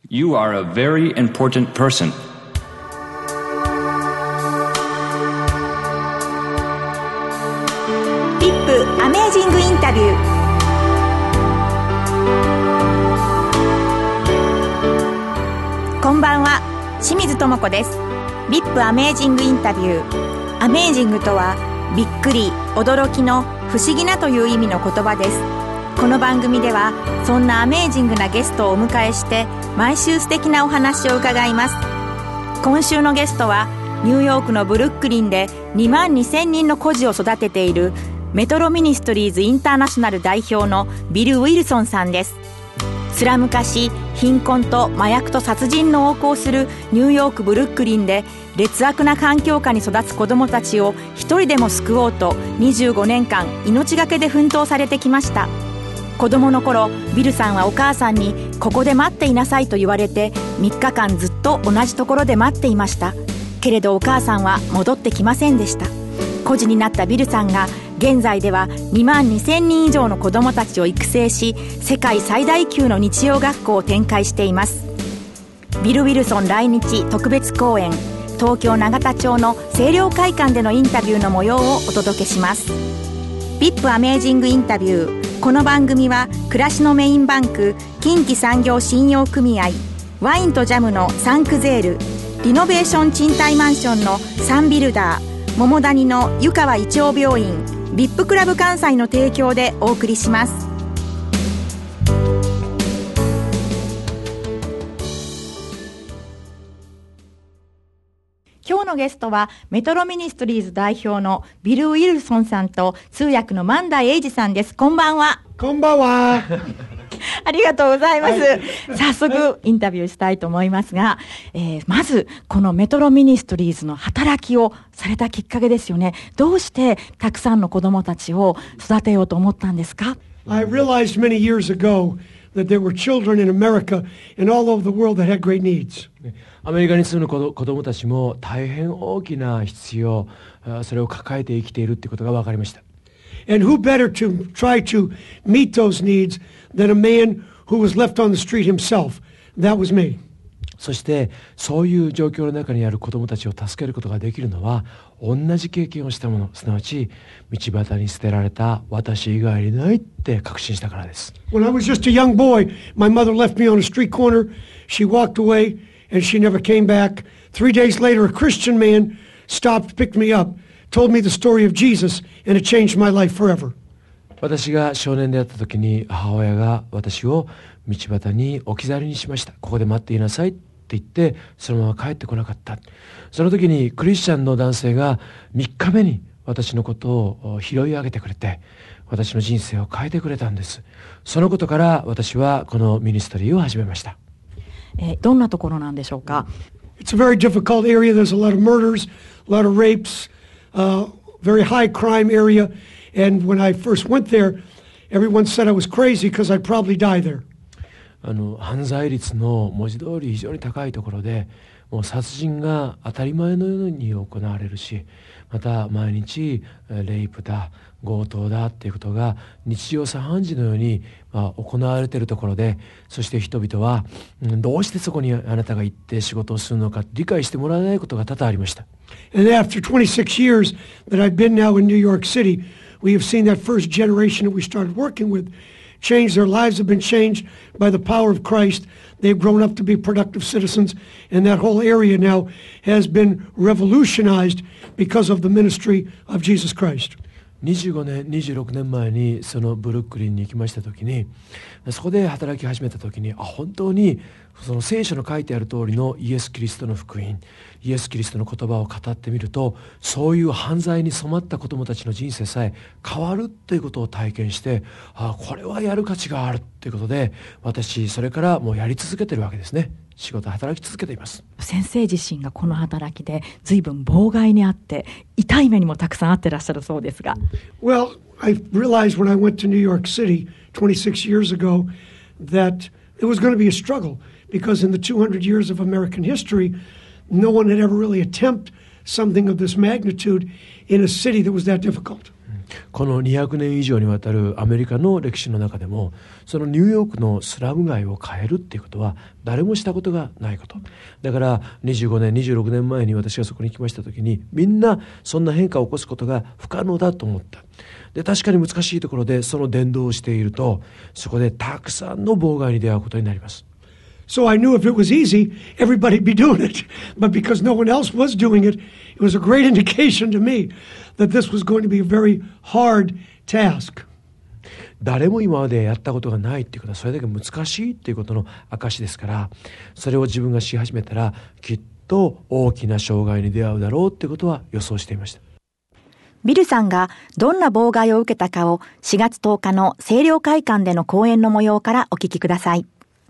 You are a very important person. VIP アメージングインタビュー。こんばんは、清水智子です。VIP アメージングインタビュー。アメージングとはびっくり、驚きの、不思議なという意味の言葉です。この番組ではそんなアメージングなゲストをお迎えして毎週素敵なお話を伺います。今週のゲストはニューヨークのブルックリンで2万2000人の孤児を育てているメトロミニストリーズインターナショナル代表のビル・ウィルソンさんです。スラム化し、貧困と麻薬と殺人の横行するニューヨークブルックリンで劣悪な環境下に育つ子どもたちを一人でも救おうと25年間命がけで奮闘されてきました。子供の頃、ビルさんはお母さんにここで待っていなさいと言われて3日間ずっと同じところで待っていました。けれどお母さんは戻ってきませんでした。孤児になったビルさんが現在では2万2000人以上の子供たちを育成し、世界最大級の日曜学校を展開しています。ビル・ウィルソン来日特別公演、東京永田町の清涼会館でのインタビューの模様をお届けします。 VIP アメージングインタビュー。この番組は暮らしのメインバンク近畿産業信用組合、ワインとジャムのサンクゼール、リノベーション賃貸マンションのサンビルダー、桃谷の湯川胃腸病院、VIP クラブ関西の提供でお送りします。今日のゲストはメトロミニストリーズ代表のビル・ウィルソンさんと通訳の万代英二さんです。こんばんは。 こんばんは。 ありがとうございます、はい、早速インタビューしたいと思いますが、まずこのメトロミニストリーズの働きをされたきっかけですよね。どうしてたくさんの子どもたちを育てようと思ったんですか？ I realized many years ago that there were children in America and all over the world that had great needs. アメリカに住む子どもたちも大変大きな必要、それを抱えて生きているということが分かりました。 And who better to try to meet those needs than a man who was left on the street himself? That was me. そしてそういう状況の中にある子どもたちを助けることができるのは同じ経験をした者、すなわち道端に捨てられた私以外にないって確信したからです。 When I was just a young boy, my mother left me on a street corner. She walked away and she never came back. 3 days later, a Christian man stopped, picked me up.Told me the story of Jesus, and it changed my life forever. 私が少年であった時に母親が私を道端に置き去りにしました。ここで待っていなさいって言ってそのまま帰ってこなかった。その時にクリスチャンの男性が3日目に私のことを拾い上げてくれて私の人生を変えてくれたんです。そのことから私はこのミニストリーを始めました。 どんなところなんでしょうか？ It's a very difficult area. There's a lot of murders, a lot of rapes.Very high crime area, and when I first went there, everyone said I was crazy because I'd probably die there. 犯罪率の文字通り非常に高いところで、もう殺人が当たり前のように行われるし、また毎日レイプだ、強盗だっていうことが日常茶飯事のように行われているところで、そして人々はどうしてそこにあなたが行って仕事をするのか理解してもらえないことが多々ありました。 And after 26 years that I've been now in New York City, we have seen that first generation that we started working with change. Their lives have been changed by the power of Christ. They've grown up to be productive citizens, and that whole area now has been revolutionized because of the ministry of Jesus Christ. 25年、26年前にそのブルックリンに行きました時に、そこで働き始めた時に本当にその聖書の書いてある通りのイエス・キリストの福音、イエス・キリストの言葉を語ってみると、そういう犯罪に染まった子どもたちの人生さえ変わるということを体験して、これはやる価値があるということで、私それからもうやり続けてるわけですね。仕事働き続けています。 先生自身がこの働きで随分妨害にあって痛い目にもたくさんあってらっしゃるそうですが。 Well, I realized when I went to New York City 26 years ago that it was going to be a struggle because in the 200 years of American history, no one had ever really attempted something of this magnitude in a city that was that difficult. この200年以上にわたるアメリカの歴史の中でも、そのニューヨークのスラム街を変えるっていうことは誰もしたことがないこと。だから25年26年前に私がそこに来ました時に、みんなそんな変化を起こすことが不可能だと思った。で、確かに難しいところでその伝道をしていると、そこでたくさんの妨害に出会うことになります。 So I knew if it was easy, everybody'd be doing it. But because no one else was doing it, it was a great indication to me that this was going to be a very hard task. 誰も今までやったことがないっていうことはそれだけ難しいっていうことの証ですから、それを自分がし始めたらきっと大きな障害に出会うだろうっていうことは予想していました。 ビルさんがどんな妨害を受けたかを4月10日の聖領会館での講演の模様からお聞きください。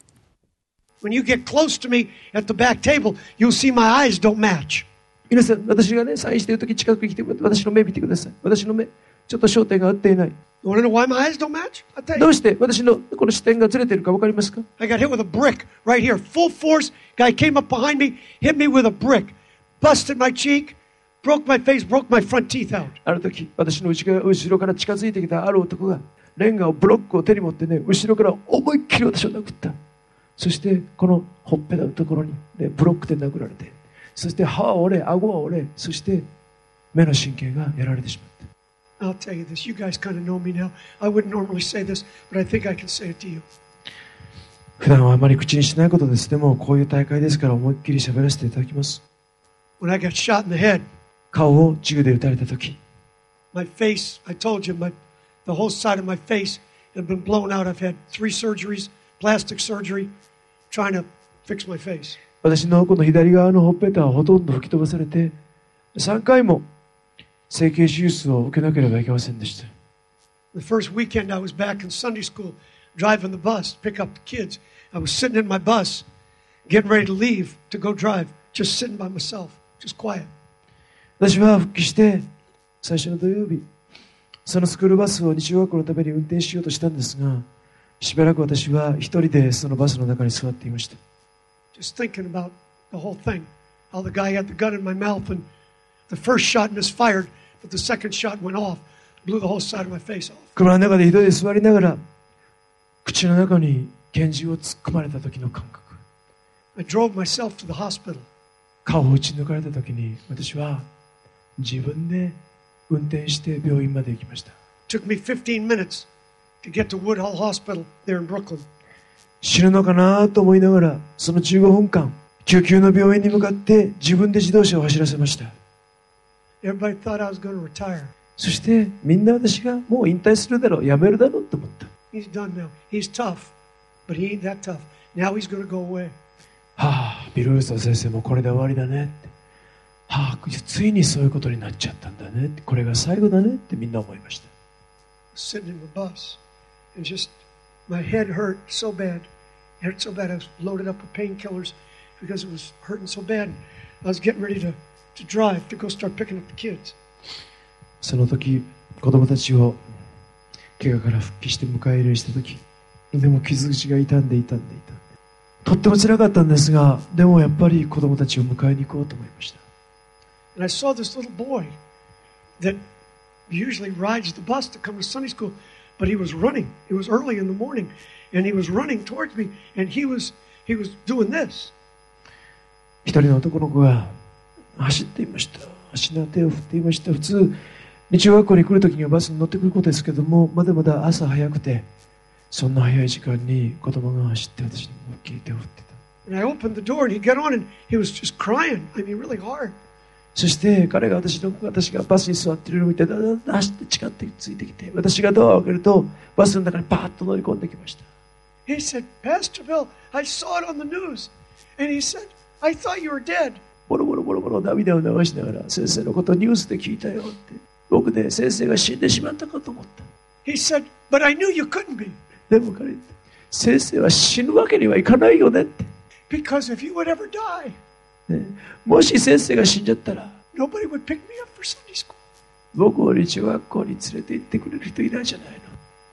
When you get close to me at the back table, you'll see my eyes don't match. 皆さん、私がね、サインしているとき近くに来て、私の目見てください。私の目、ちょっと焦点が合っていない。 You want to know why my eyes don't match? I'll tell you. どうして私のこの視点がずれているか分かりますか？ I got hit with a brick right here, full force. Guy came up behind me, hit me with a brick, busted my cheek, broke my face, broke my front teeth out. ある時、私の後ろから近づいてきたある男がレンガをブロックを手に持ってね、後ろから思いっきり私を殴った。そしてこのほっぺたのところに、ね、ブロックで殴られて、そして歯は折れ、顎は折れ、そして目の神経がやられてしまった。 I'll tell you this. You guys kind of know me now. I wouldn't normally say this, but I think I can say it to you. 普段はあまり口にしないことです。でもこういう大会ですから思いっきり喋らせていただきます。 When I got shot in the head, 顔を銃で撃たれた時、 my face, I told you, the whole side of my face had been blown out. I've had 3 surgeries, plastic surgery, trying to fix my face. 私のこの左側のほっぺたはほとんど吹き飛ばされて、3回も整形手術を受けなければいけませんでした。 The first weekend I was back in Sunday school, driving the bus, pick up the kids. I was sitting in my bus, getting ready to leave to go drive, just sitting by myself, just quiet. 私は復帰して最初の土曜日、そのスクールバスを日曜学校のために運転しようとしたんですが、しばらく私は一人でそのバスの中に座っていました。 Just thinking about the whole thing, how the guy had the gun in my mouth and the first shot misfired, but the second shot went off, blew the whole side of my face off. 車の中で一人で座りながら、口の中に拳銃を突っ込まれた時の感覚。 I drove myself to the hospital. 顔を撃ち抜かれた時に私は自分で運転して病院まで行きました。 It took me 15 minutes to get to Woodhull Hospital there in Brooklyn. 死ぬのかなと思いながら、その15分間、救急の病院に向かって自分で自動車を走らせました。 Everybody thought I was going to retire. そしてみんな私がもう引退するだろう、やめるだろうと思った。 He's done now. He's tough, but he ain't that tough. Now he's going to go away. はあ、ビル・ウルソン先生もこれで終わりだねって。はあ、ついにそういうことになっちゃったんだねって、これが最後だねってみんな思いました。 Sitting in the bus and just my head hurt so bad. It hurt so bad I was loaded up with painkillers because it was hurting so bad. I was getting ready to drive to go start picking up the kids. その時、子供たちを怪我から復帰して迎え入れした時、でも傷口が痛んで。とっても辛かったんですが、でもやっぱり子供たちを迎えに行こうと思いました。 And I saw this little boy that usually rides the bus to come to Sunday school, but he was running. It was early in the morning, and he was running towards me, and he was doing this. 一人の男の子が走っていました。足の手を振っていました。普通、日曜学校に来るときにはバスに乗ってくることですけども、まだまだ朝早くて、そんな早い時間に子供が走って私に思いっきり手を振ってた。 And I opened the door, and he got on, and he was just crying. I mean, really hard. そして彼が私がバスに座っているのを見て、だんだん走って近ってついてきて、私がドアを開けると、バスの中にパーッと乗り込んできました。 He said, Pastor Bill, I saw it on the news. And he said, I thought you were dead. ボロボロ涙を流しながら、先生のことをニュースで聞いたよって。僕ね、先生が死んでしまったかと思った。 He said, but I knew you couldn't be. でも彼、先生は死ぬわけにはいかないよねって。 Because if you would ever die, ね、もし先生が死んじゃったら、 nobody would pick me up for Sunday school. 僕を日曜学校に連れて行ってくれる人いないじゃないの。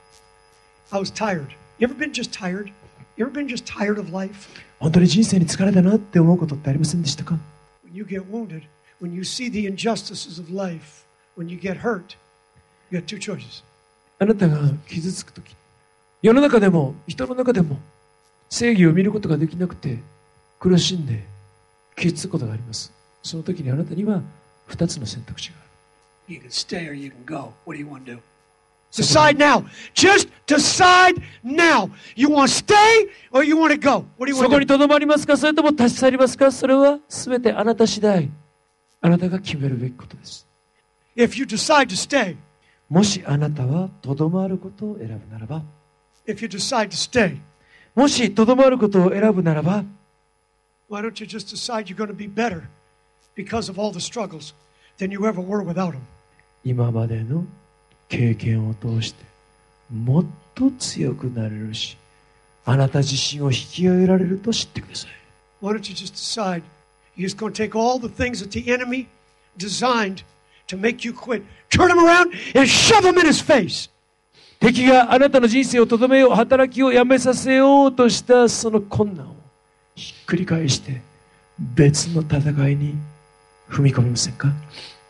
I was tired. You ever been just tired? You ever been just tired of life? 本当に人生に疲れたなって思うことってありませんでしたか？ When you get wounded, when you see the injustices of life, when you get hurt. You got two choices. あなたが傷つくとき、世の中でも人の中でも正義を見ることができなくて苦しんで傷つくことがあります。その時にあなたには2つの選択肢がある。 You can stay or you can go. What do you want to do? Decide now. Just decide now. You want to stay or you want to go? What do you そ want こ to に do? とどまりますか、それとも立ち去りますか。それは全てあなた次第、あなたが決めるべきことです。 If you decide to stay, もしあなたはとどまることを選ぶならば、 if you decide to stay, もしとどまることを選ぶならば、 why don't you just decide you're going to be better because of all the struggles than you ever were without them? 今までの経験を通してもっと強くなれるし、あなた自身を引き上げられると知ってください。 Why don't you just decide you're just going to take all the things that the enemy designed to make you quit, turn them around and shove them in his face. 敵があなたの人生をとどめよう、働きをやめさせようとしたその困難をひっくり返して別の戦いに踏み込みませんか。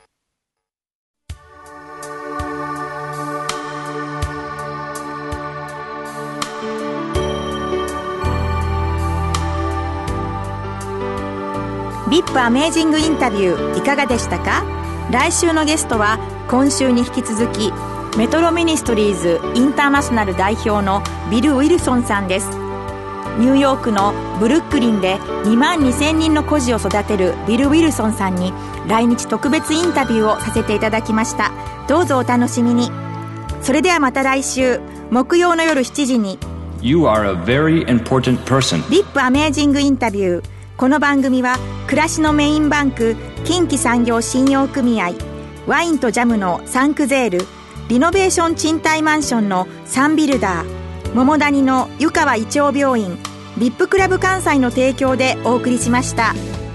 VIP アメージングインタビューいかがでしたか。来週のゲストは今週に引き続きメトロミニストリーズインターナショナル代表のビル・ウィルソンさんです。ニューヨークのブルックリンで2万2000人の孤児を育てるビル・ウィルソンさんに来日特別インタビューをさせていただきました。どうぞお楽しみに。それではまた来週木曜の夜7時に You are a very important person. VIP アメージングインタビュー。この番組は暮らしのメインバンク近畿産業信用組合、ワインとジャムのサンクゼール、リノベーション賃貸マンションのサンビルダー、桃谷の湯川胃腸病院、VIP クラブ関西の提供でお送りしました。